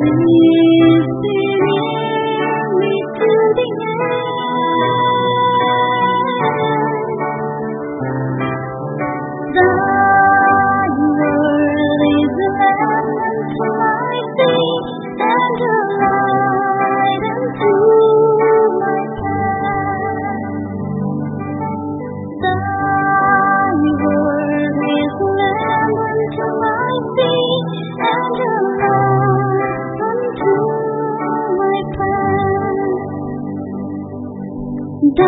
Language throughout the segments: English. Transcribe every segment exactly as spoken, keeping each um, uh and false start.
Thy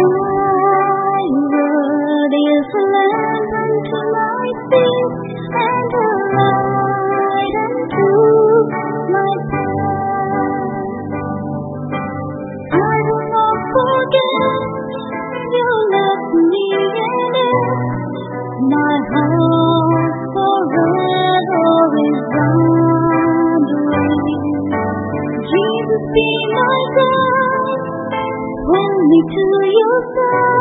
word is a lamp unto my feet and a light unto my path. I will not forget you left me in it. My heart forever is wandering. Jesus, be my guide. Hold me to your side.